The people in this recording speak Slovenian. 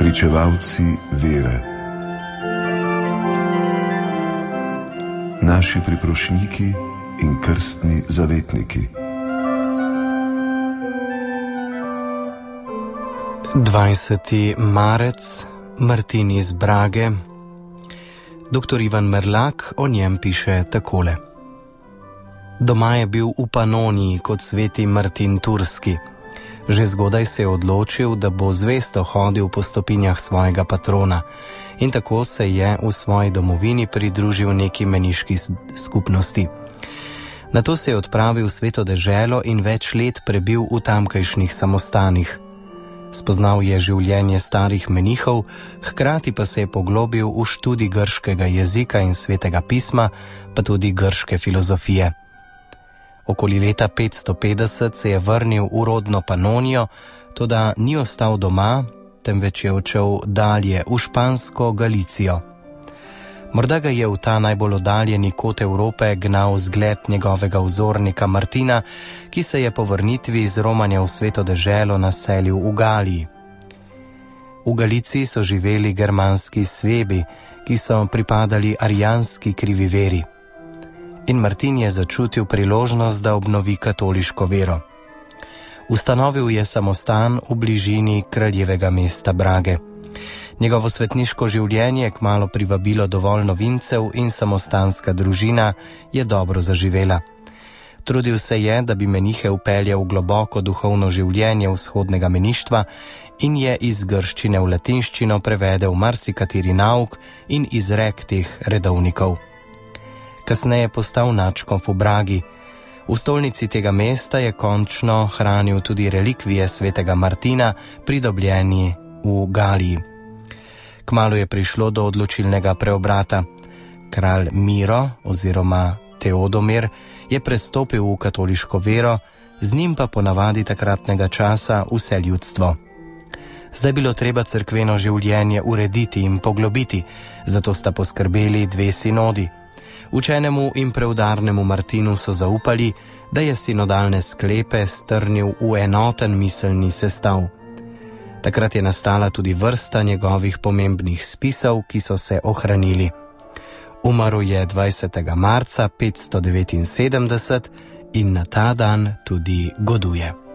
pričevalci vere, naši priprošniki in krstni zavetniki. 20. marec, Martin iz Brage. Dr. Ivan Merlak o njem piše takole. Doma je bil v Panoniji kot sveti Martin Turski. Že zgodaj se je odločil, da bo zvesto hodil po stopinjah svojega patrona in tako se je v svoji domovini pridružil neki meniški skupnosti. Nato se je odpravil v sveto deželo in več let prebil v tamkajšnjih samostanih. Spoznal je življenje starih menihov, hkrati pa se je poglobil v študij grškega jezika in svetega pisma, pa tudi grške filozofije. Okoli leta 550 se je vrnil v rodno Panonijo, toda ni ostal doma, temveč je odšel dalje v špansko Galicijo. Morda ga je v ta najbolj oddaljeni kot Evrope gnal zgled njegovega vzornika Martina, ki se je po vrnitvi iz romanja v sveto deželo naselil v Galiji. V Galiciji so živeli germanski svebi, ki so pripadali arijanski krivi veri. In Martin je začutil priložnost, da obnovi katoliško vero. Ustanovil je samostan v bližini kraljevega mesta Brage. Njegovo svetniško življenje je kmalu privabilo dovolj novincev in samostanska družina je dobro zaživela. Trudil se je, da bi menihe vpeljal v globoko duhovno življenje vzhodnega meništva in je iz grščine v latinščino prevedel marsikateri nauk in izrek teh redovnikov. Kasneje postal nadškof v Bragi. V stolnici tega mesta je končno hranil tudi relikvije svetega Martina, pridobljeni v Galiji. Kmalu je prišlo do odločilnega preobrata. Kralj Miro oziroma Teodomir je prestopil v katoliško vero, z njim pa ponavadi takratnega časa vse ljudstvo. Zdaj bilo treba cerkveno življenje urediti in poglobiti, zato sta poskrbeli dve sinodi. Učenemu in preudarnemu Martinu so zaupali, da je sinodalne sklepe strnil v enoten miselni sestav. Takrat je nastala tudi vrsta njegovih pomembnih spisov, ki so se ohranili. Umrl je 20. marca 579 in na ta dan tudi goduje.